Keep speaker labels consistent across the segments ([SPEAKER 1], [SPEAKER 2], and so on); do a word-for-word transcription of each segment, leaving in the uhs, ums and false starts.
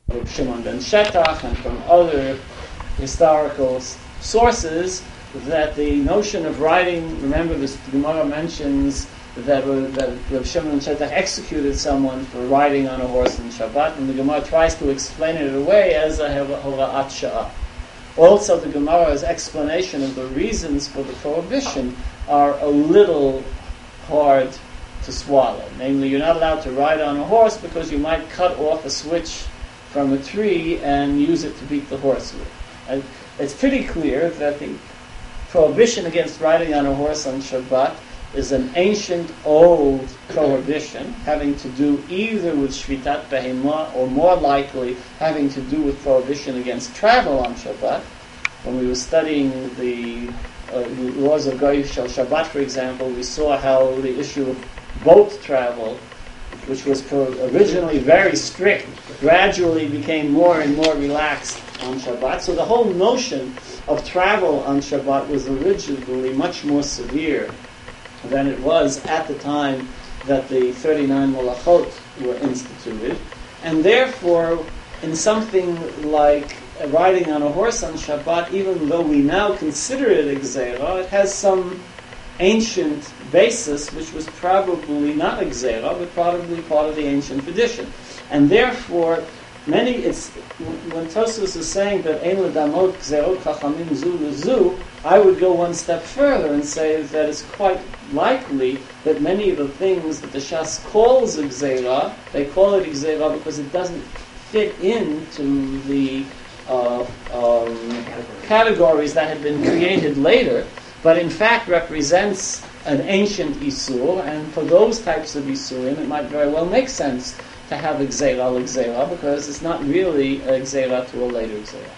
[SPEAKER 1] Reb Shimon ben Shetach and from other historical s- sources that the notion of riding, remember this, the Gemara mentions that, uh, that Reb Shimon ben Shetach executed someone for riding on a horse on Shabbat, and the Gemara tries to explain it away as a hora'at sha'ah. Also, the Gemara's explanation of the reasons for the prohibition are a little hard to swallow. Namely, you're not allowed to ride on a horse because you might cut off a switch from a tree and use it to beat the horse with. And it's pretty clear that the prohibition against riding on a horse on Shabbat is an ancient, old prohibition having to do either with Shvitat Behemah or more likely having to do with prohibition against travel on Shabbat. When we were studying the uh, laws of Goy Shel Shabbat, for example, we saw how the issue of boat travel, which was pro- originally very strict, gradually became more and more relaxed on Shabbat. So the whole notion of travel on Shabbat was originally much more severe than it was at the time that the thirty-nine Molachot were instituted. And therefore, in something like riding on a horse on Shabbat, even though we now consider it a gzeira, it has some ancient basis, which was probably not a gzeira, but probably part of the ancient tradition. And therefore, many, it's, when Tosfos is saying that ein ledamot gzeirot chachamim zu lezu, I would go one step further and say that it's quite likely that many of the things that the Shas calls a gzeira, they call it a gzeira because it doesn't fit into the uh, um, categories that had been created later, but in fact represents an ancient Isur, and for those types of Isurim, it might very well make sense to have a Gzeira al Gzeira, because it's not really a Gzeira to a later Gzeira.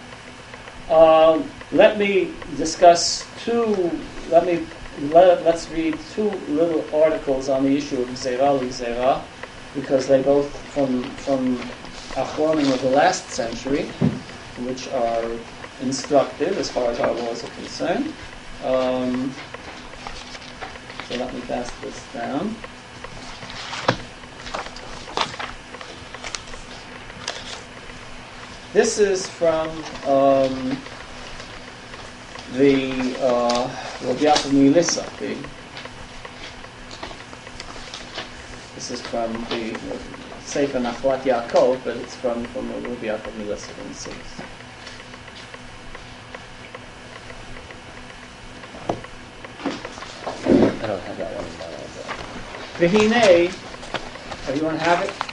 [SPEAKER 1] Uh, let me discuss two, let me, let, let's read two little articles on the issue of Gzeira al Gzeira, because they both from, from Achronim of the last century, which are instructive as far as our laws are concerned. Um, so let me pass this down. This is from um, the uh, Rabbi Yaakov Melissa. The, this is from the Sefer Nachlat Yaakov, but it's from, from Rabbi Yaakov Melissa in Six. I don't have that one in my mind. V'hinei, everyone have it?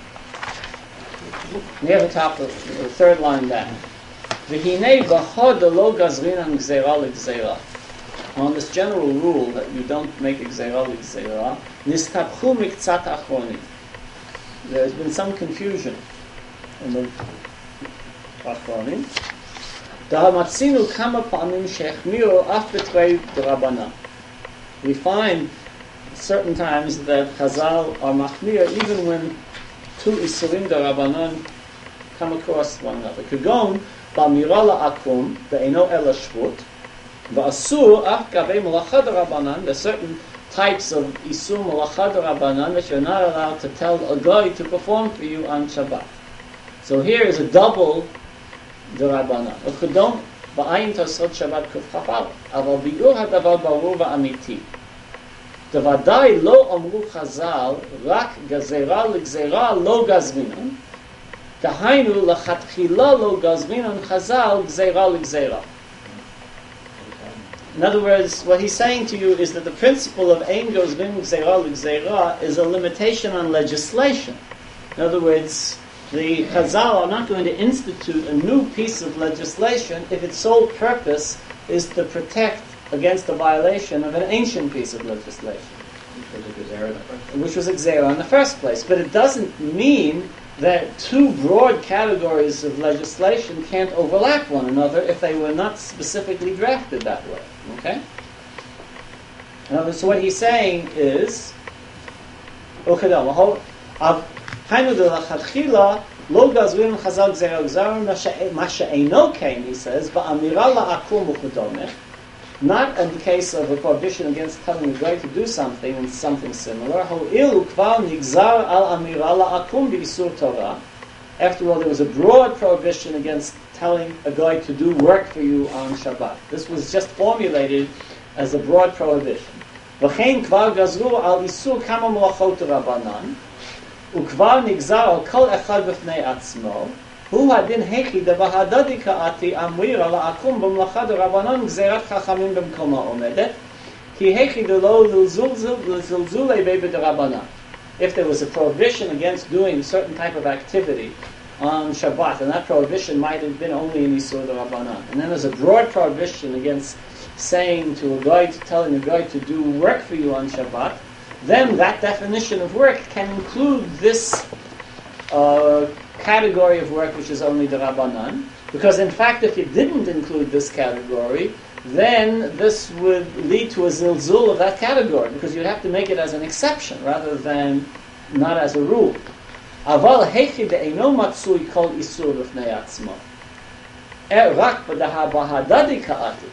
[SPEAKER 1] Near the top of the third line down. V'hinei b'chod lo gazrinan gzeira l'gzeira. On this general rule that you don't make a gzeira l'gzeira, nistabchu miktzat achronim. There's been some confusion in the achronim. Da'amatzinu kama pa'amim shechmiru af b'trei d'rabbanan. We find certain times that Chazal are machmir even when two isurim d'Rabbanan come across one another. Kagon b'amira la'akum be'eno ela shvut v'asur af gavei malacha d'Rabbanan. There are certain types of isur malacha d'Rabbanan that you're not allowed to tell a guy to perform for you on Shabbat. So here is a double d'Rabbanan. Ukadon ba'ayin tosot Shabbat kuf chafal aval bi'ur hadavar barur va'amiti. Devadai lo amru Chazal rak gazera l'gzera lo gazrinan. Dahainu lachatchila lo gazrinan Chazal gzera l'gzera. In other words, what he's saying to you is that the principle of ein gazrin gzera l'gzera is a limitation on legislation. In other words, the Chazal are not going to institute a new piece of legislation if its sole purpose is to protect against the violation of an ancient piece of legislation, which was a gzeira in the first place. But it doesn't mean that two broad categories of legislation can't overlap one another if they were not specifically drafted that way. Okay? Now, so what he's saying is, Lo gazrin chazal gzeira gzeira masha eino came, he says, ba'amira la'akum u'chudomech. Not in the case of a prohibition against telling a guy to do something and something similar. Ho'ilu kvar nigzar al amira la'akum b'isur Torah. After all, there was a broad prohibition against telling a guy to do work for you on Shabbat. This was just formulated as a broad prohibition. וכן כבר גזרו על איסור כמה מלאכות רבנן, וכבר נגזר על כל אחד בפני עצמו, הוא הדין היחיד והדדי כעתי אמרירה לעקום במלאכה דרבנן גזירת חכמים במקומה עומדת, כי היחיד לא לזלזולי בי בדרבנן. If there was a prohibition against doing certain type of activity on Shabbat, and that prohibition might have been only in Isur Rabbanan, and then there's a broad prohibition against saying to a guy, telling a guy to do work for you on Shabbat, then that definition of work can include this uh, category of work which is only the Rabbanan, because in fact if it didn't include this category, then this would lead to a zilzul of that category, because you'd have to make it as an exception rather than not as a rule. Aval hechi de'eino matzui kol isur b'fnei atzmo. Er rak b'daha bahadadi ka'ati.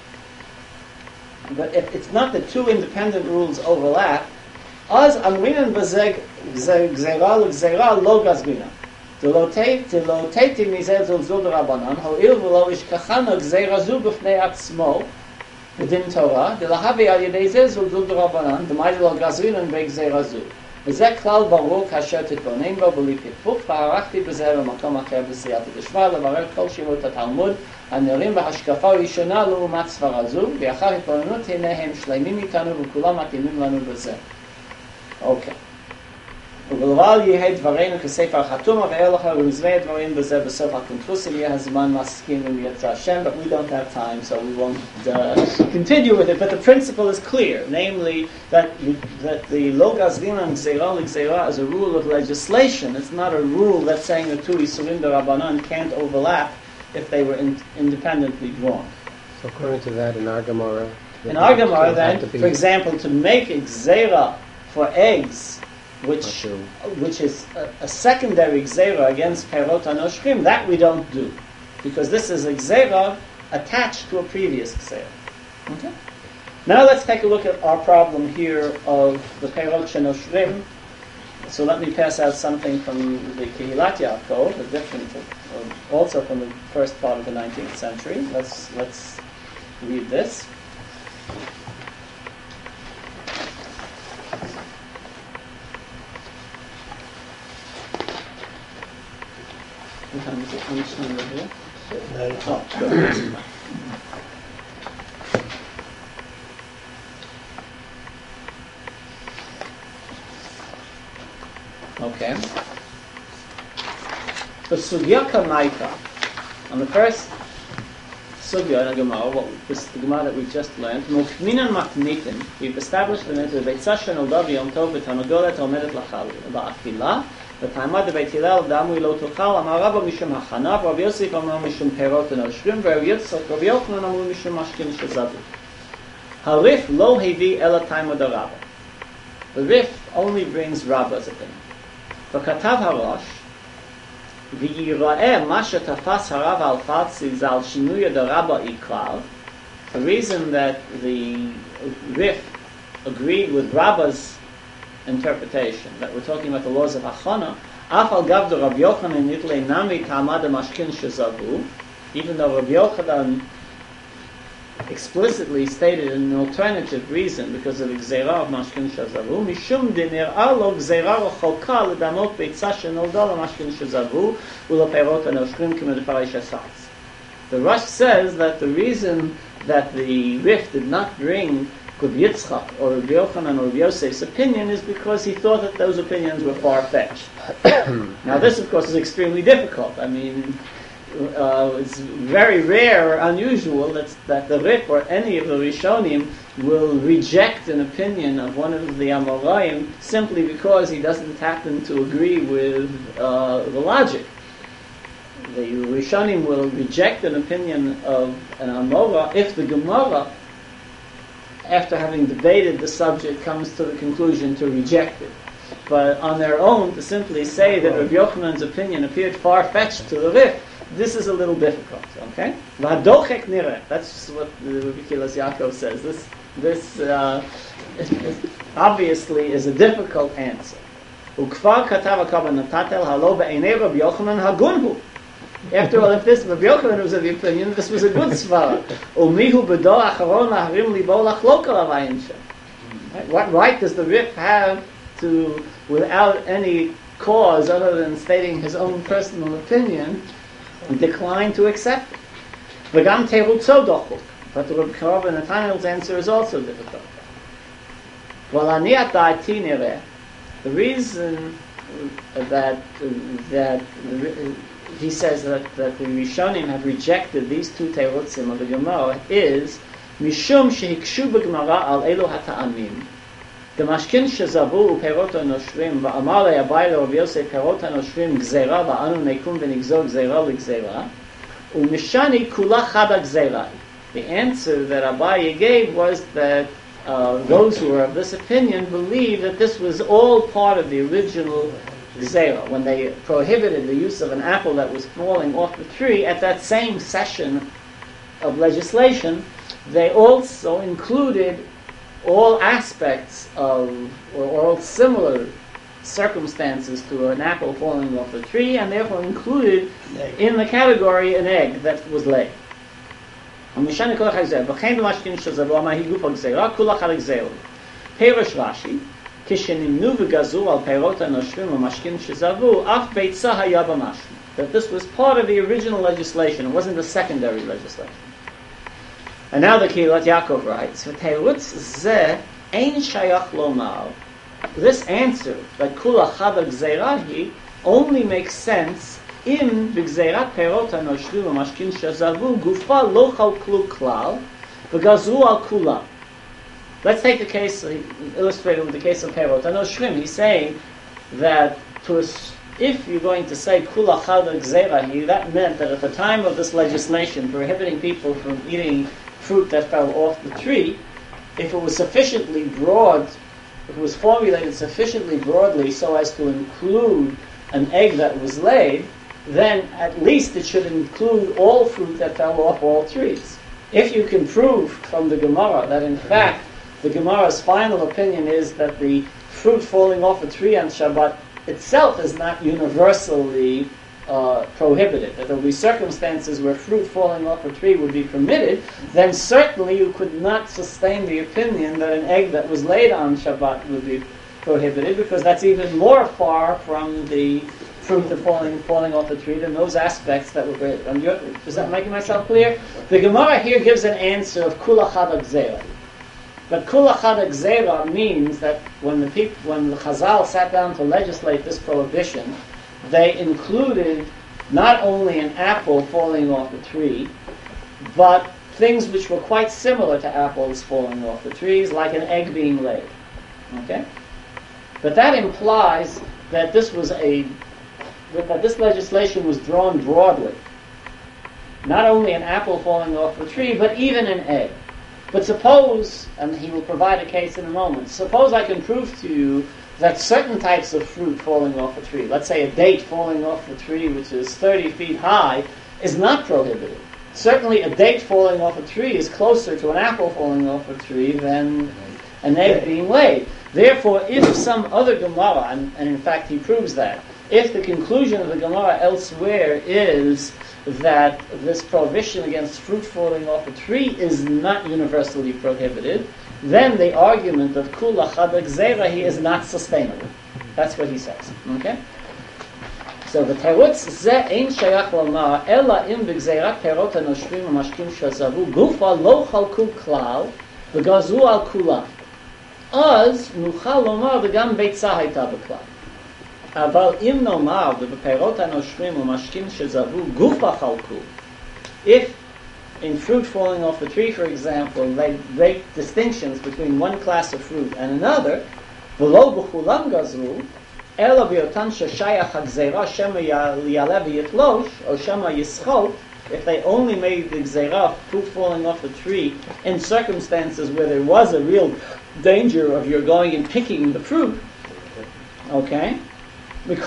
[SPEAKER 1] But if it's not that two independent rules overlap, az amrinan b'zeh gzeira l'gzeira lo gazmina. Delo teiti mizeh zilzul d'rabanan, ho'il v'lo ishkachana gzeira zu b'fnei atzmo, b'din Torah, delahavi al yedei zeh zilzul d'rabanan, d'maydi lo gazminan b'gzeira zu. וזה כלל ברור כאשר תתבונן בו בלי פקפוק, וערכתי בזה במקום אחר בסייעתא דשמיא לברר כל שירות התלמוד הנראים בהשקפה ראשונה לעומת סברה זו, ואחר התבוננות הנה הם שלמים איתנו וכולם מתאימים לנו בזה. אוקיי. ובלבד יהיה דברינו כספר חתום, ואין לך ומזווה דברים בזה בסוף הקונקלוסיה, יהיה הזמן מסכים אם ירצה השם, but we don't have time, so we won't uh, continue with it. But the principle is clear, namely that that the lo gazlinan gzeira l'gzeira is a rule of legislation. It's not a rule that's saying the two isurim d'Rabbanan can't overlap if they were in, independently drawn.
[SPEAKER 2] So according to that, in our Gemara,
[SPEAKER 1] in our Gemara, then, for example, to make a gzeira for eggs, which which is a, a secondary gzeira against perot anoshchim, that we don't do, because this is a gzeira attached to a previous gzeira. Okay. Now let's take a look at our problem here of the perot shenoshrim. So let me pass out something from the Kehilat Yaakov, a different, uh, also from the first part of the nineteenth century. Let's let's read this. What time is it? How much time is it? Oh, good. Okay. So Sugya Kamaita, on the first Sugya in the Gemara, what this the Gemara that we just learned, Mukminan Matnitin, we've established that the Beitzah Shenolda Yom Tov V'Tanogolet Omedet La'Achila. ותעמד בבית הלל דמוי לא תאכל, אמר רבא משום הכנה, ורבי יוסף אמר משום פירות ונושרים, ורבי יוחנן אמרו משום משכין שזבו. הריף לא הביא אלא תימא דרבא. The Rif only brings Rabba's opinion. וכתב הראש, ויראה מה שתפס הרב על פרצי זה על שינוי דרבא עיקר. The reason that the Rif agreed with Rabba's interpretation, that we're talking about the laws of Achana, Af al gav de Rabbi Yochanan nitlei nami ta'amad mashkin shezavu, even though Rabbi Yochanan explicitly stated an alternative reason because of the gzeira of mashkin shezavu, mishum dinir'a lo gzeira rocholka ledamot beitzah shenolda mashkin shezavu u'leperot anoshrim k'medefarish asatz. The Rosh says that the reason that the Rif did not bring Rabbi Yitzchak or Rabbi Yochanan or Rabbi Yosef's opinion is because he thought that those opinions were far-fetched. Now this, of course, is extremely difficult. I mean, uh, it's very rare or unusual that, that the Rif or any of the Rishonim will reject an opinion of one of the Amoraim simply because he doesn't happen to agree with uh, the logic. The Rishonim will reject an opinion of an Amora if the Gemara, after having debated the subject, comes to the conclusion to reject it. But on their own, to simply say that Rabbi Yochanan's opinion appeared far-fetched to the Rif, this is a little difficult, okay? V'hadochek nireh, that's what the Rabbi Kilas Yaakov says. This, this uh, obviously is a difficult answer. וכבר כתב הכוון נתתל הלא בעיני רבי יוחנן הגון הוא. After all, if this Rabbi Yochanan was of the opinion, this was a good svara. Umihu b'dor acharon laharim libo lachlok alav ayin shem. What right does the Rif have to, without any cause other than stating his own personal opinion, decline to accept it? V'gam terutzo dochuk. But the Rabbi Karov and Nathaniel's answer is also difficult. V'laniat da'ati nireh. The reason that that he says that, that the Rishonim have rejected these two terutzim of the Gemara is mishum shehikshu b'Gemara al elu hata'amim. The mashkin shezavu uperot hanoshrim va'amar le'abai le'Rav Yosef perot hanoshrim gzeira va'anu nekum v'nigzor gzeira l'gzeira u'mishani kula chada gzeira. The answer that Abaye gave was that uh, those who were of this opinion believed that this was all part of the original Gzeira. When they prohibited the use of an apple that was falling off the tree, at that same session of legislation, they also included all aspects of, or all similar circumstances to an apple falling off the tree, and therefore included in the category an egg that was laid. Perish Rashi, Kishenimnu v'gazu al peirot hanoshrim u'mashkin shezavu af beitza haya b'mashma. That this was part of the original legislation. It wasn't the secondary legislation. And now the Kilat Yaakov writes, V'teirutz zeh ein shayach lomar. This answer, that kula chada gzeirahi, only makes sense im v'gzeirat peirot hanoshrim u'mashkin shezavu gufa lo chal klu klal v'gazu al kula. Let's take the case, illustrated with the case of Perot Hanoshrim. He's saying that to a, if you're going to say Kula Chada Gzeirahi, that meant that at the time of this legislation prohibiting people from eating fruit that fell off the tree, if it was sufficiently broad, if it was formulated sufficiently broadly so as to include an egg that was laid, then at least it should include all fruit that fell off all trees. If you can prove from the Gemara that in fact the Gemara's final opinion is that the fruit falling off a tree on Shabbat itself is not universally uh, prohibited, that there will be circumstances where fruit falling off a tree would be permitted, then certainly you could not sustain the opinion that an egg that was laid on Shabbat would be prohibited, because that's even more far from the fruit that falling falling off the tree than those aspects that were prohibited. Is that making myself clear? The Gemara here gives an answer of Kula Chada Gzeira. But Kula Chada Gzeira means that when the people, when the Chazal sat down to legislate this prohibition, they included not only an apple falling off the tree, but things which were quite similar to apples falling off the trees, like an egg being laid. Okay? But that implies that this was a that this legislation was drawn broadly. Not only an apple falling off the tree, but even an egg. But suppose, and he will provide a case in a moment, suppose I can prove to you that certain types of fruit falling off a tree, let's say a date falling off a tree which is thirty feet high, is not prohibited. Certainly a date falling off a tree is closer to an apple falling off a tree than an egg being laid. Therefore, if some other Gemara, and, and in fact he proves that, if the conclusion of the Gemara elsewhere is that this prohibition against fruit falling off a tree is not universally prohibited, then the argument of Kula Chada Gzeirahi is not sustainable. That's what he says. Okay? So the terutz zeh ein shayach lomar ela im b'gzeirat perot hanoshrim u'mashkim shazavu gufa lo chalku klal v'gazu al kula az nuchal lomar v'gam beitza hayta b'klal. אבל אם נאמר ובפירות הנושרים ומשקים שזבו גוף החלקו, if in fruit falling off the tree, for example, they make distinctions between one class of fruit and another, ולא בכולם גזרו, אלא בהיותן ששייך הגזירה שמא יעלה ויתלוש, או שמא יסחוט, if they only made the gzeira fruit falling off the tree in circumstances where there was a real danger of your going and picking the fruit, okay? Then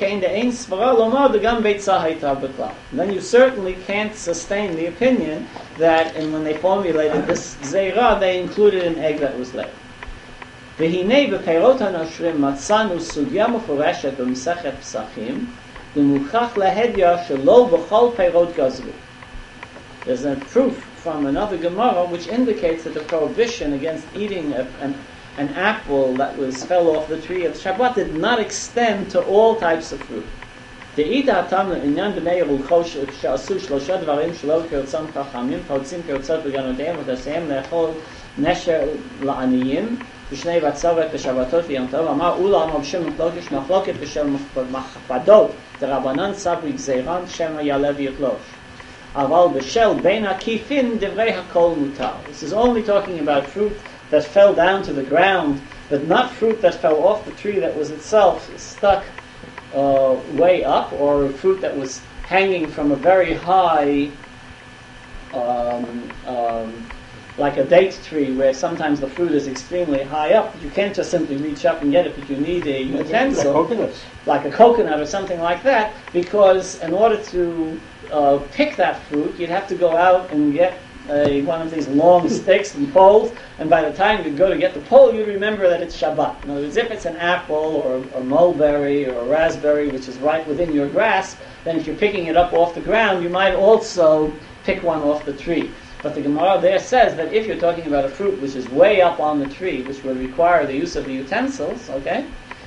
[SPEAKER 1] you certainly can't sustain the opinion that, and when they formulated this gzeira, they included an egg that was laid. והנה בפירות הנושרים מצאנו סוגיה מפורשת במסכת פסחים, ומוכח להדיע שלא בכל פירות גזרו. There's a proof from another Gemara which indicates that the prohibition against eating a, an, an apple that was fell off the tree of Shabbat did not extend to all types of fruit. דאיתא התמנה עניין בני ירוחו שעשו שלושה דברים שלא כרצון חכמים, פורצים כרצות בגנותיהם ותעשיהם לאכול נשר לעניים בשני בצורת בשבתות ויום טוב. אמר אולם רב שמעון קלוקש מחלוקת בשל מחפדות דרבנן סברי גזירן שמא יעלה ויתלוש. אבל בשל בין עקיפין דברי הכל מותר. This is only talking about fruit that fell down to the ground, but not fruit that fell off the tree that was itself stuck uh, way up, or fruit that was hanging from a very high, um, um, like a date tree, where sometimes the fruit is extremely high up. You can't just simply reach up and get it, but you need a utensil,
[SPEAKER 3] like coconuts,
[SPEAKER 1] like a coconut or something like that, because in order to uh, pick that fruit, you'd have to go out and get a, one of these long sticks and poles, and by the time you go to get the pole, you remember that it's Shabbat. In other words, if it's an apple or a mulberry or a raspberry, which is right within your grasp, then if you're picking it up off the ground, you might also pick one off the tree. But the Gemara there says that if you're talking about a fruit which is way up on the tree, which would require the use of the utensils, okay?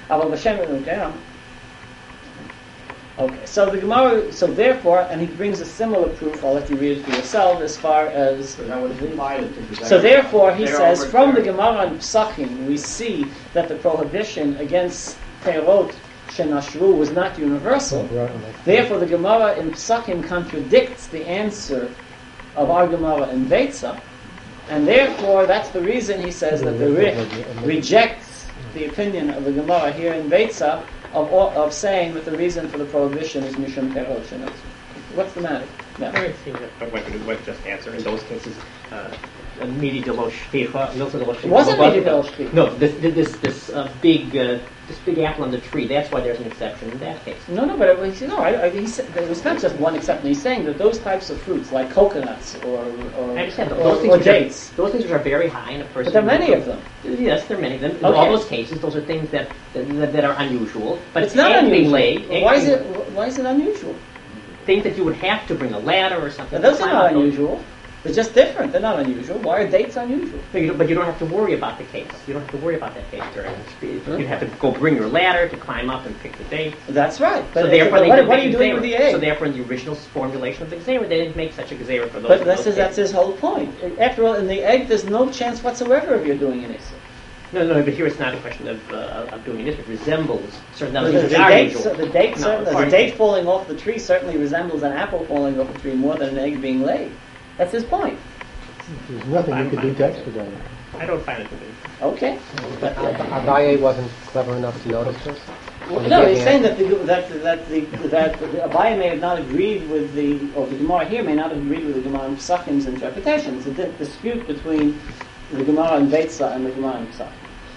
[SPEAKER 1] Okay, so the Gemara, so therefore, and he brings a similar proof, I'll let you read it for yourself, as far as...
[SPEAKER 3] So that would imply that
[SPEAKER 1] So therefore, he says,
[SPEAKER 3] over
[SPEAKER 1] from
[SPEAKER 3] there.
[SPEAKER 1] the Gemara and Psachim, we see that the prohibition against Perot Shenashru was not universal. Therefore, the Gemara in Psachim contradicts the answer of our Gemara in Beitza, and therefore, that's the reason he says that the Rif rejects the opinion of the Gemara here in Beitza, Of, of saying that the reason for the prohibition is Mishum Perot Shenashru. What's the matter? No.
[SPEAKER 4] It seems that what we would just answer in those cases. Uh, Midi delosh shticha.
[SPEAKER 1] It wasn't Midi delosh shticha.
[SPEAKER 4] No, this this this uh, big uh, this big apple on the tree. That's why there's an exception in that case.
[SPEAKER 1] No, no, but it was, no. I, I, he said, it was not just one exception. He's saying that those types of fruits, like coconuts or or,
[SPEAKER 4] I understand
[SPEAKER 1] or,
[SPEAKER 4] those things
[SPEAKER 1] or
[SPEAKER 4] which
[SPEAKER 1] dates,
[SPEAKER 4] are, those things which are very high in a person.
[SPEAKER 1] but there are many of them.
[SPEAKER 4] Yes, there are many of them. In
[SPEAKER 1] Okay.
[SPEAKER 4] all those cases, those are things that that, that are unusual. But
[SPEAKER 1] it's not
[SPEAKER 4] egg being
[SPEAKER 1] unusual.
[SPEAKER 4] laid, egg
[SPEAKER 1] Why is
[SPEAKER 4] being-
[SPEAKER 1] it? Why is it unusual?
[SPEAKER 4] Things that you would have to bring a ladder or something.
[SPEAKER 1] Now, those
[SPEAKER 4] to
[SPEAKER 1] are
[SPEAKER 4] climb
[SPEAKER 1] not
[SPEAKER 4] up those.
[SPEAKER 1] unusual. They're just different. They're not unusual. Why are dates unusual?
[SPEAKER 4] But you, don't, but you don't have to worry about the case. You don't have to worry about that case during the You have to go bring your ladder to climb up and pick the date.
[SPEAKER 1] That's right. But
[SPEAKER 4] So therefore,
[SPEAKER 1] but
[SPEAKER 4] they
[SPEAKER 1] what,
[SPEAKER 4] didn't
[SPEAKER 1] what are
[SPEAKER 4] make
[SPEAKER 1] you doing
[SPEAKER 4] Gzeira.
[SPEAKER 1] with the egg?
[SPEAKER 4] So therefore, in the original formulation of the Gzeira, they didn't make such a Gzeira for those.
[SPEAKER 1] but
[SPEAKER 4] those
[SPEAKER 1] that's his, that's
[SPEAKER 4] cases.
[SPEAKER 1] his whole point. After all, in the egg, there's no chance whatsoever of you doing an Issa.
[SPEAKER 4] No, no, but here it's not a question of, uh, of doing this. It resembles certain
[SPEAKER 1] The,
[SPEAKER 4] other
[SPEAKER 1] the,
[SPEAKER 4] things
[SPEAKER 1] the,
[SPEAKER 4] that are
[SPEAKER 1] date,
[SPEAKER 4] unusual.
[SPEAKER 1] the, date
[SPEAKER 4] No,
[SPEAKER 1] certainly,
[SPEAKER 4] it's
[SPEAKER 1] the
[SPEAKER 4] hard.
[SPEAKER 1] date falling off the tree certainly resembles an apple falling off the tree more than an egg being laid. That's his point.
[SPEAKER 3] There's nothing you could do to expedite it.
[SPEAKER 4] I don't find it to be.
[SPEAKER 1] Okay.
[SPEAKER 2] But Abaye wasn't clever enough to notice this?
[SPEAKER 1] Well, no, he's saying that the, that that the that the Abaye may have not agreed with the, or the Gemara here may not have agreed with the Gemara in Psachim's interpretation. It's a di- dispute between the Gemara in Beitza and the Gemara in Psachim.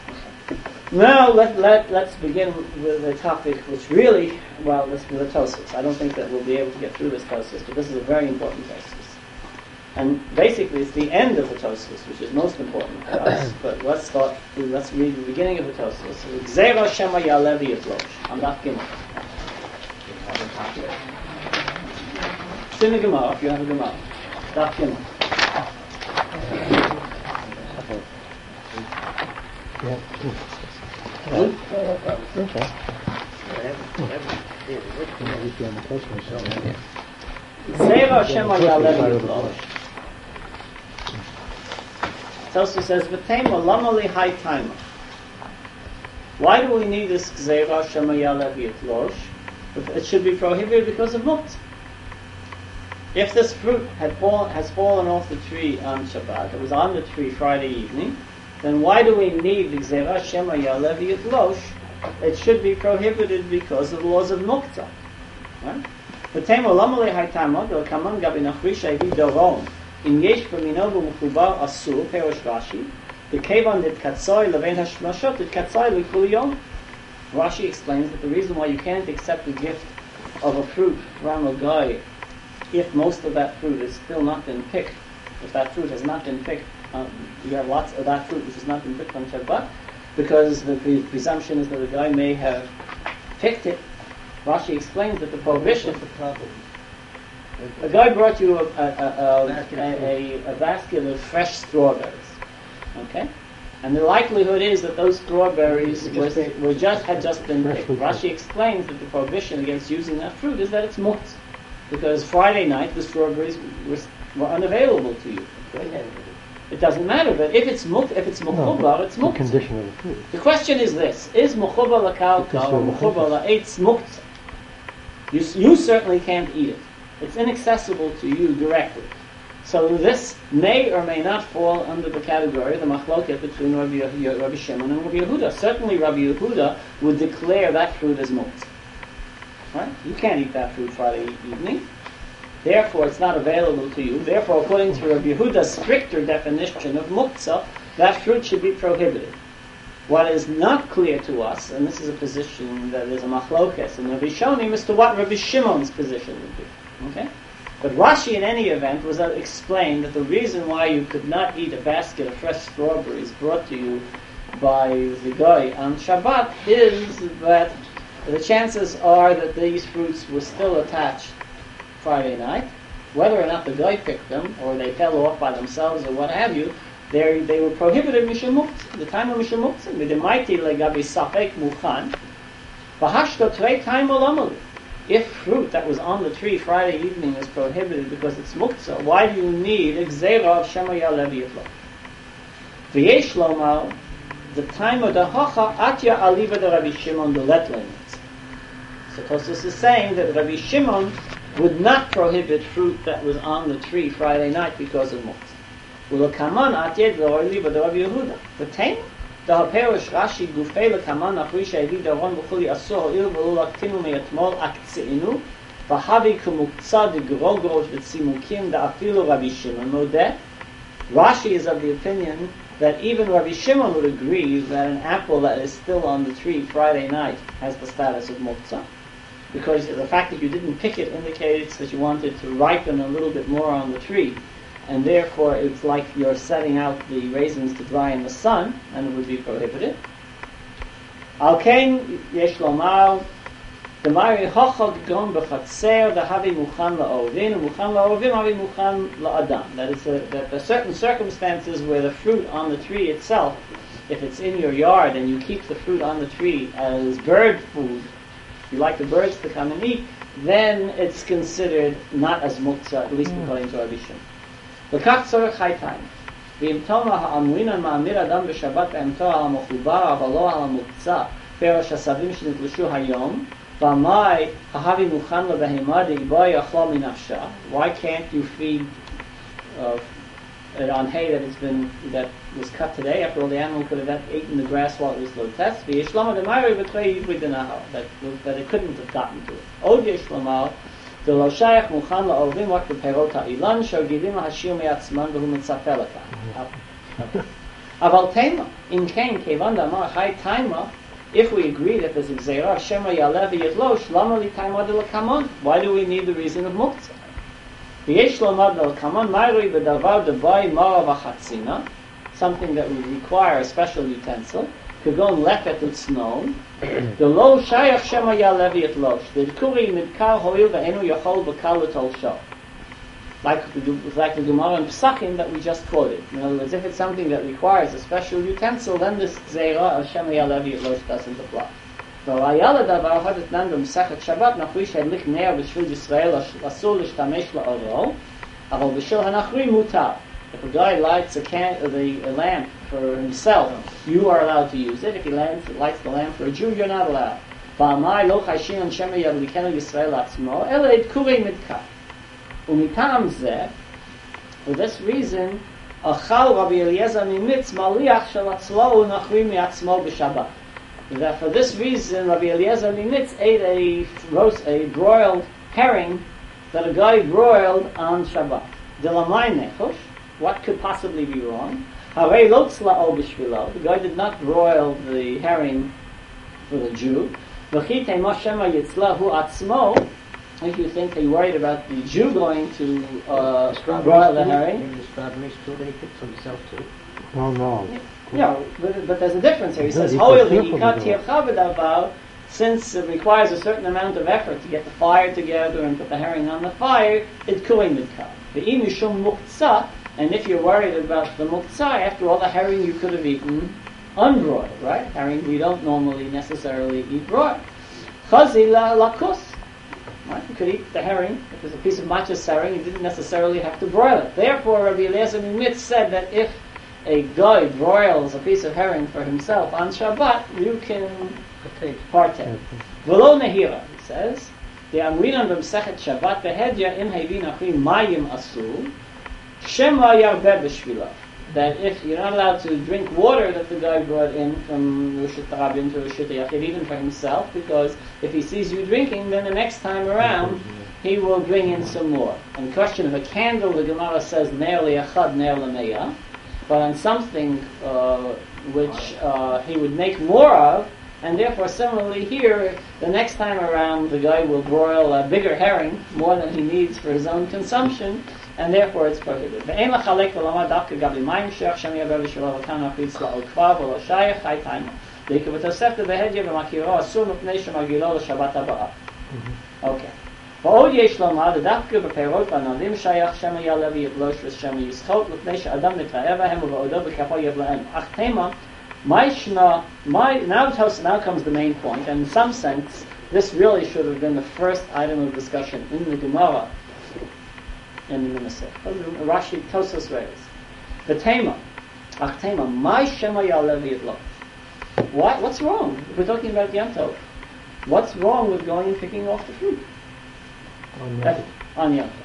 [SPEAKER 1] Now let let let's begin with a topic which really, well, this is the Tosfos. I don't think that we'll be able to get through this Tosfos, but this is a very important Tosfos. And basically, it's the end of the Tosfos, which is most important for us. But let's start. Let's read the beginning of the Tosfos. Gzeira Shema Ya'aleh V'Yitlosh. I'm not Gimel. It's in the Gemara. If you have a Gemara, Daf Gimel.
[SPEAKER 3] Yeah.
[SPEAKER 2] Okay.
[SPEAKER 1] Gzeira Shema Ya'aleh V'Yitlosh. Tosfos says, "V'tema lama lihai taima." Why do we need this Gzeira Shema Ya'aleh V'Yitlosh? It should be prohibited because of muktzah. If this fruit had fallen, has fallen off the tree on Shabbat, it was on the tree Friday evening, then why do we need the Gzeira Shema Ya'aleh V'Yitlosh? It should be prohibited because of the laws of muktzah. Right? V'tema lama lihai taima d'kaman gabi nachrisha evi doron. In yesh b'mino b'muchubar asur, perush Rashi, the kevan dit katzoi levein hashmashot dit katzoi l'kul yom. Rashi explains that the reason why you can't accept the gift of a fruit from a guy if most of that fruit has still not been picked, if that fruit has not been picked, um, you have lots of that fruit which has not been picked on Shabbat, because the pre- presumption is that the guy may have picked it. Rashi explains that the prohibition.
[SPEAKER 3] What's the problem?
[SPEAKER 1] A guy brought you a, a, a, a,
[SPEAKER 3] Basket of
[SPEAKER 1] a, a, a basket of fresh strawberries, okay? And the likelihood is that those strawberries
[SPEAKER 3] Were
[SPEAKER 1] was,
[SPEAKER 3] just picked.
[SPEAKER 1] were just had just been picked.
[SPEAKER 3] Freshly
[SPEAKER 1] Rashi explains that the prohibition against using that fruit is that it's muktzah, because Friday night the strawberries were, were unavailable to you. It doesn't matter, but if it's muk, if it's muchubar, it's
[SPEAKER 3] The
[SPEAKER 1] muktzah.
[SPEAKER 3] condition of the food.
[SPEAKER 1] The question is this: is muchubar lakalka or muchubar la'etz muktzah? You, s- you certainly can't eat it. It's inaccessible to you directly. So this may or may not fall under the category of the machloket between Rabbi, Yeh- Rabbi Shimon and Rabbi Yehuda. Certainly Rabbi Yehuda would declare that fruit as muktzah. Right? You can't eat that fruit Friday evening. Therefore, it's not available to you. Therefore, according to Rabbi Yehuda's stricter definition of muktzah, that fruit should be prohibited. What is not clear to us, and this is a position that is a machlokes in Rabbi Shonim, as to what Rabbi Shimon's position would be. Okay? But Rashi, in any event, was uh, explained that the reason why you could not eat a basket of fresh strawberries brought to you by the guy on Shabbat is that the chances are that these fruits were still attached Friday night. Whether or not the guy picked them, or they fell off by themselves, or what have you, they they were prohibited mishum muktzah. The time of mishum muktzah, midemaiti legabi safek muchan, v'hashto trei time olamali. If fruit that was on the tree Friday evening is prohibited because it's muktzah, why do you need gzeira of shema yalev yitlo? V'yesh lomar, the time of the hacha atya aliva de Rabbi Shimon the letlein. So Tosfos is saying that Rabbi Shimon would not prohibit fruit that was on the tree Friday night because of muktzah. Ulakaman atyed v'orli v'do Rabbi Yehuda. The time the Haperush Rashi gufei lekaman achri she'evi daron v'chuli asur ha'ir v'lu laktinu me'etmol aktsi'inu v'havi kumuktzah d'grogrosh v'tzimukim da'afilu Rabbi Shimon modeh. Rashi is of the opinion that even Rabbi Shimon would agree that an apple that is still on the tree Friday night has the status of muktzah, because the fact that you didn't pick it indicates that you wanted to ripen a little bit more on the tree, and therefore it's like you're setting out the raisins to dry in the sun, and it would be prohibited. Al kain yesh lomar demari hochog gon b'chatzer dahavi muchan la'ovin and muchan la'ovin havi muchan la'adam. That is, a, that there are certain circumstances where the fruit on the tree itself, if it's in your yard and you keep the fruit on the tree as bird food, you like the birds to come and eat, then it's considered not as muktzah, at least according to Rabbi Shimon. וכך צורך חי טיים. ואם תומא האמרינן מאמיר אדם בשבת באמתו על המחובר אבל לא על המוקצה פרש הסבים שנתלשו היום ועמי ההבי מוכן לבהמה דגבוי יאכלה מנפשה. Why can't you feed uh, it on hay that has been that was cut today? After all, the animal could have eaten the grass while it was low test. V'yishlama demari v'trei yivri denahar, that that it couldn't have gotten to it. Od yishlama the lo shayach muchan la'ovim רק בפירות האילן שהגילים להשאיר מעצמן והוא מצפה לכך. אבל תימה, אם כן, כיוון דאמר חי תימה, if we agree that there's a gzeira, shema yalev yitlosh, lama li taima de l'kamon, why do we need the reason of muktzah? V'yesh lomad l'kamon, mayrui b'davar debai mara v'chatzina, something that would require a special utensil, כגון לפת וצנון, ולא שייך שמא יעלה ויתלוש. דקורי נדקר הועיל ואינו יכול בקל לתולשו. Like the, like the Gemara in Pesachim that we just quoted. In other words, if it's something that requires a special utensil, then this Zeira of Shema Ya'aleh V'yitlosh doesn't apply. והיה לדבר אחד אתנן במסכת שבת, נחוי שהדליק נר בשביל ישראל אסור להשתמש לאורו, אבל בשביל הנכרי מותר. If a guy lights a, can, uh, the, a lamp for himself, you are allowed to use it. If he lights, lights the lamp for a Jew, you're not allowed. פעמי לא חיישים על שמא ידליקנו ישראל עצמו, אלא ידקורי מדקה. ומטעם זה, for this reason, אכל רבי אליעזר ממיץ מליח של עצמו ונחרי מעצמו בשבת. That for this reason, Rabbi Eliezer Limitz ate a roast, a broiled herring that a guy broiled on Shabbat. Delamai nechosh. What could possibly be wrong? Harei lo tzla'o b'shvilo. The guy did not broil the herring for the Jew. V'chi teimo shema yitzlahu atzmo. If you think he worried about the Jew going to uh, broil the herring.
[SPEAKER 2] Maybe the strawberries too that he picked for himself too.
[SPEAKER 3] No, no.
[SPEAKER 1] You know, but, but there's a difference here. He says,
[SPEAKER 3] Yeah,
[SPEAKER 1] "However,
[SPEAKER 3] he could
[SPEAKER 1] yikat
[SPEAKER 3] careful
[SPEAKER 1] tirchavadav," since it requires a certain amount of effort to get the fire together and put the herring on the fire, it kuin midkar. The imishum muktzah, and if you're worried about the muktzah, after all, the herring you could have eaten unbroiled, right? Herring we don't normally necessarily eat broiled. Chazila lakus. Right? You could eat the herring. If it's a piece of matchas herring, you didn't necessarily have to broil it. Therefore, Rabbi Eliezer Mitz said that if a guy broils a piece of herring for himself on Shabbat, you can partake. V'lo nehira, he says, the Amrinan b'msechet Shabbat behedya im hevin achri mayim asul, shema yarbeh b'shvila. That if you're not allowed to drink water that the guy brought in from Rishut Tarabim to Rishut Yachid, even for himself, because if he sees you drinking, then the next time around he will bring in some more. On the question of a candle, the Gemara says Ner li'achad, ner l'meya, but on something uh, which uh, he would make more of, and therefore similarly here, the next time around the guy will broil a bigger herring, more than he needs for his own consumption, and therefore it's prohibited. Ve'en lachalek v'lama dafka gabi mayim she'ach shem yaber v'shelo v'kan achitz la'okva v'lo shayach chai taima. Deika v'tosefta v'hedya v'makiro asur mupnei shemagilo l'shabat haba. Okay. ועוד יש לומר, דווקא בפירות והנבים שייך שמא יעלה ויבלוש ושמא יסחוט, לפני שאדם מתראה בהם ובעודו בכפו יבלעם. אך תימה, מה ישנה, now, now comes the main point, and in some sense, this really should have been the first item of discussion in the Gemara, in the Minaseh. Rashi Tosas Reis. V'tema, ach tema, מה שמא יעלה ויבלוש? Why? What's wrong? If we're talking about Yom Tov, what's wrong with going and picking off the fruit? On Yom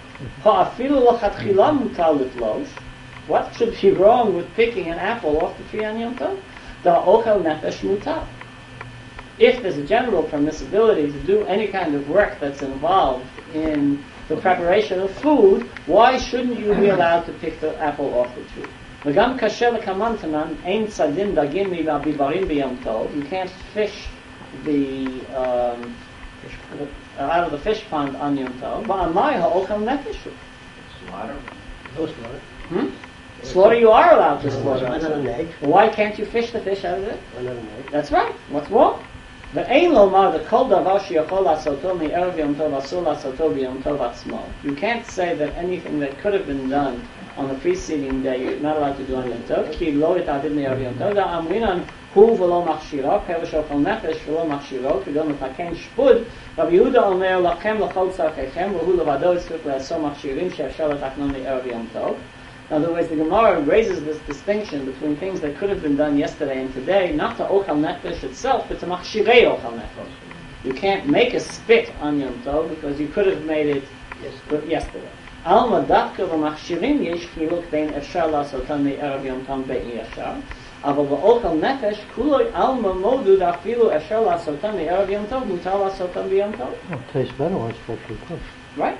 [SPEAKER 1] Tov. What should be wrong with picking an apple off the tree on Yom Tov? The ochel nefesh mutar. If there's a general permissibility to do any kind of work that's involved in the preparation of food, why shouldn't you be allowed to pick the apple off the tree? V'gam kasher l'kamantanan ein tzadin dagim mi'abibarim b'Yom Tov. You can't fish the um, Uh, out of the fish pond on Yom Tov, but on my ha'ochel nefesh.
[SPEAKER 3] Slaughter. No slaughter.
[SPEAKER 1] Hmm? Slaughter you are allowed to slaughter.
[SPEAKER 3] Why not an egg?
[SPEAKER 1] Why can't you fish the fish out of it?
[SPEAKER 3] Why not an egg?
[SPEAKER 1] That's right. What's wrong? The ein lomar the kol davar sheyachol lasoto mi'erev Yom Tov asur lasoto b'Yom Tov atzmo. You can't say that anything that could have been done on the preceding day you're not allowed to do on Yom Tov. Ki lo etadid mi'erev Yom Tov. Da amrinan hu v'lo machshiro, perish ochel nefesh v'lo machshiro, k'dom l'taken shpud. Rabbi Yehuda omer lachem l'chol tzarchechem, v'hu levado yitzchuk le'aso machshirim she'efshar l'taknon mi'erev Yom Tov. In other words, the Gemara raises this distinction between things that could have been done yesterday and today, not to ochel nefesh itself, but to machshirei ochel nefesh. You can't make a spit on Yom Tov because you could have made it yesterday. Alma dafka v'machshirim yesh chiluk bein efshar la'asotan mi'erev Yom Tov bein yashar. אבל באוכל נפש, כולו עלמא מודוד אפילו אפשר לעשותם מערב יום טוב, מותר לעשותם ביום טוב.
[SPEAKER 3] It tastes better when it's freshly cooked.
[SPEAKER 1] Right?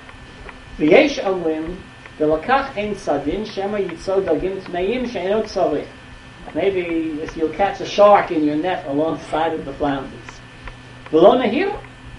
[SPEAKER 1] ויש אומרים, ולקח אין צדין, שמא ייצור דגים טמאים שאינו צורך. Maybe if you'll catch a shark in your net alongside of the flounders. ולא נהיר?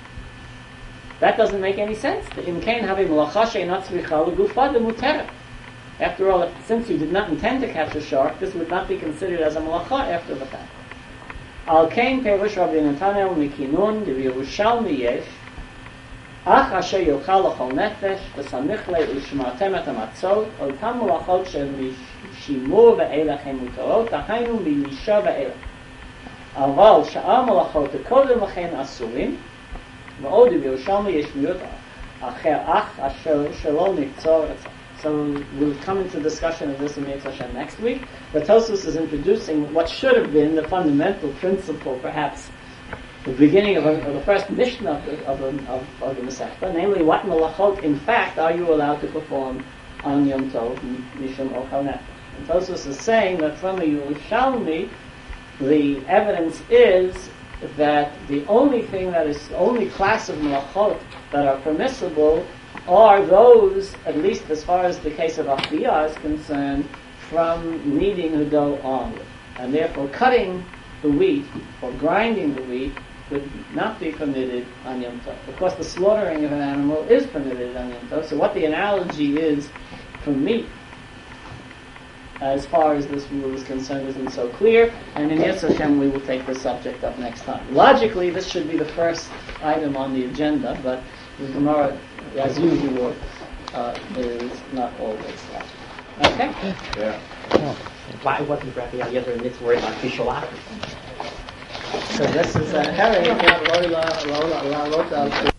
[SPEAKER 1] That doesn't make any sense. אם כן, הרי מלאכה שאינה צריכה לגופה דמותרת. After all, since you did not intend to catch a shark, this would not be considered as a malacha after the fact. Al kain perush Rabbi Natanel mikinun v'Yerushalmi yesh ach asher yochal l'chol nefesh v'samich le u'shmartem et hamatzot ol tam malachot shel shimur ve'elach hem mutarot tahainu mi'yisha ve'elach aval sha'ar malachot kodem lachen asurim v'od v'Yerushalmi yesh miyut acher ach asher shelo niktzor etzah. So we'll come into discussion of this in Yetz Hashem next week. But Tosfos is introducing what should have been the fundamental principle, perhaps the beginning of, a, of the first mission of the, of, the, of, of the Masechta, namely what malachot in fact are you allowed to perform on Yom Tov, Mishum Ochel Nefesh. And Tosfos is saying that from the Yerushalmi, the evidence is that the only thing that is, the only class of malachot that are permissible are those, at least as far as the case of Achbiyah is concerned, from kneading the dough onward. And therefore cutting the wheat or grinding the wheat would not be permitted on Yom Tov. Of course, the slaughtering of an animal is permitted on Yom Tov. So what the analogy is for meat as far as this rule is concerned, isn't so clear, and in Yetzer Hashem we will take the subject up next time. Logically, this should be the first item on the agenda, but the Gemara, as usual, uh, is not always that. Okay?
[SPEAKER 3] Yeah.
[SPEAKER 4] Why wasn't Rabbi Eliezer and this worried about Bishalach?
[SPEAKER 1] So this is a herring.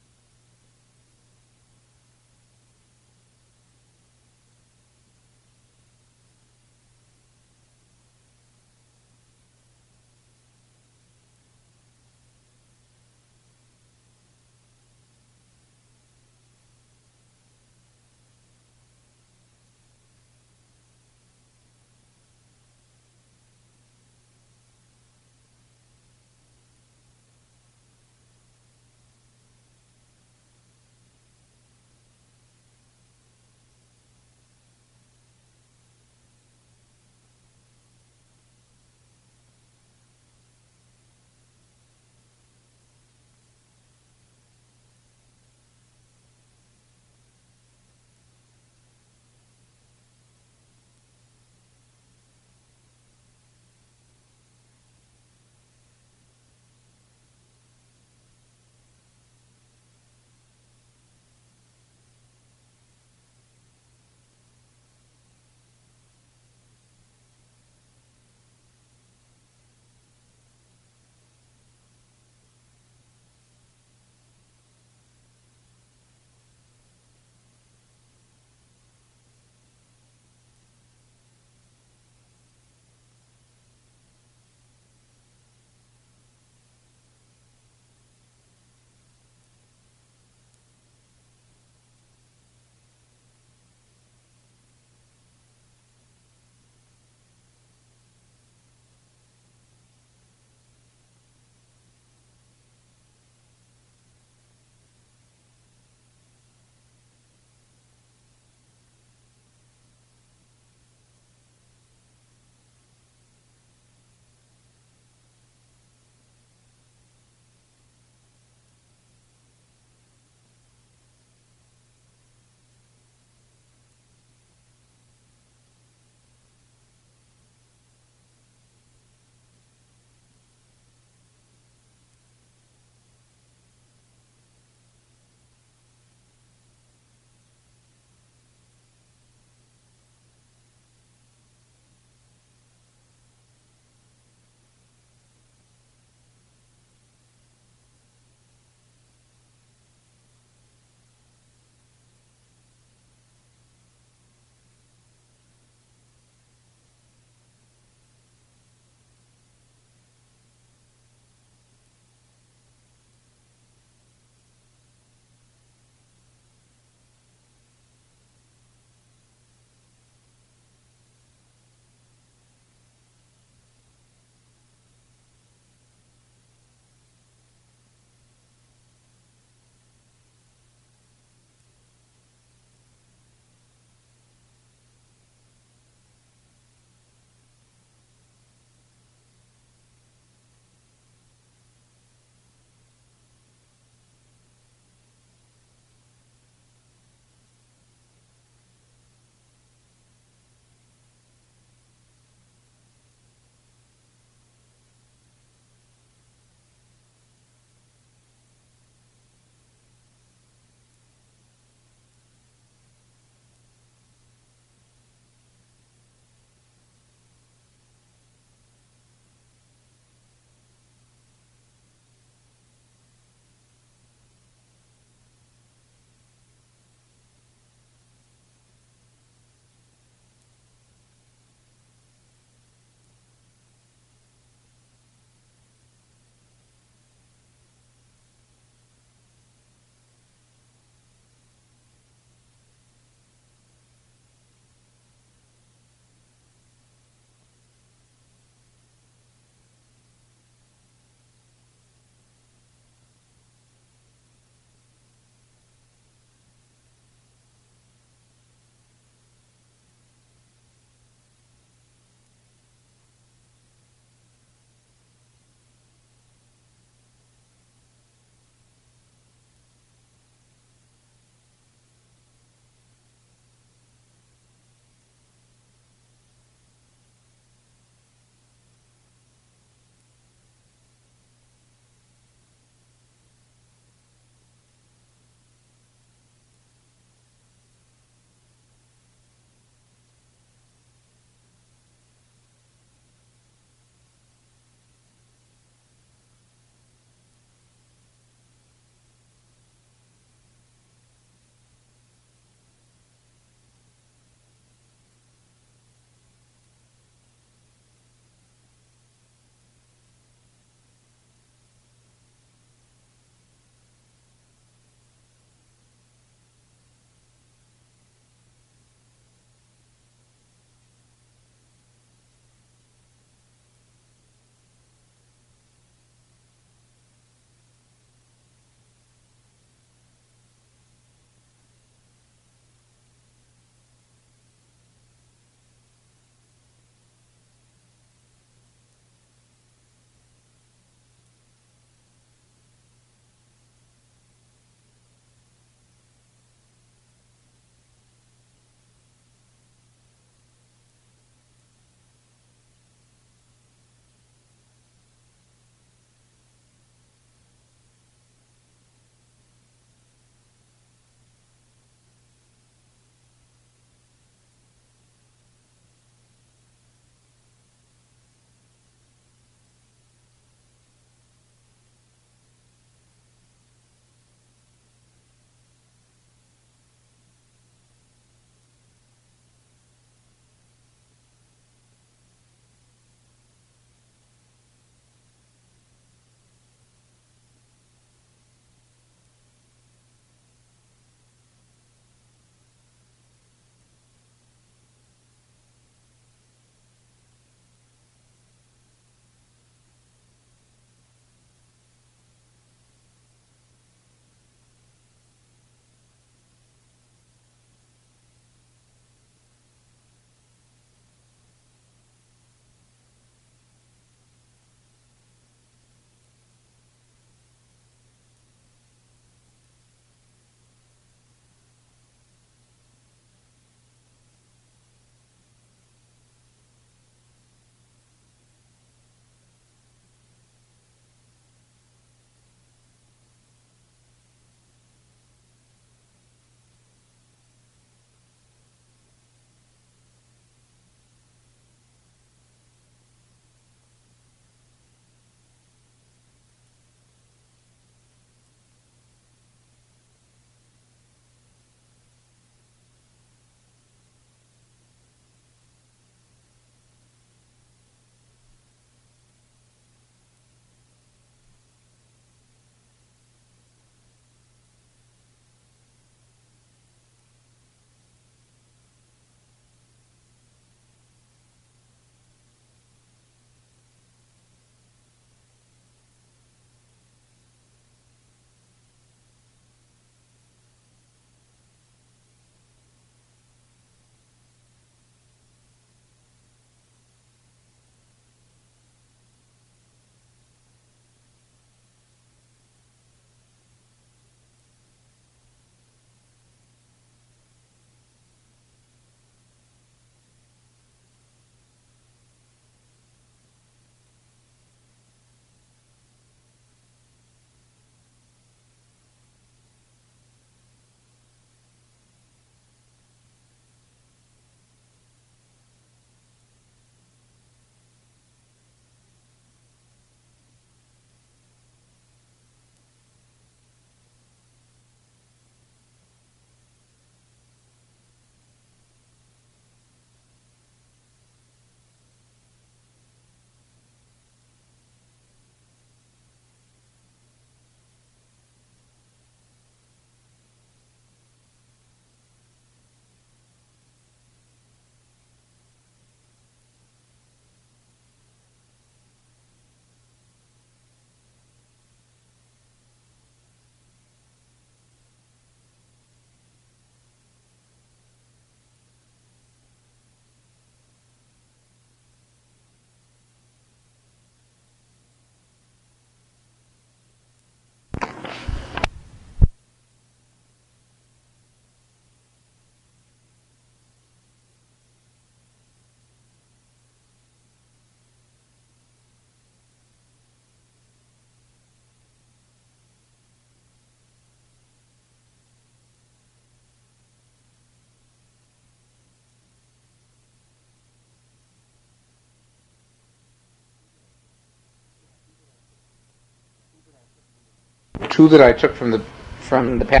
[SPEAKER 5] two that I took from the from the past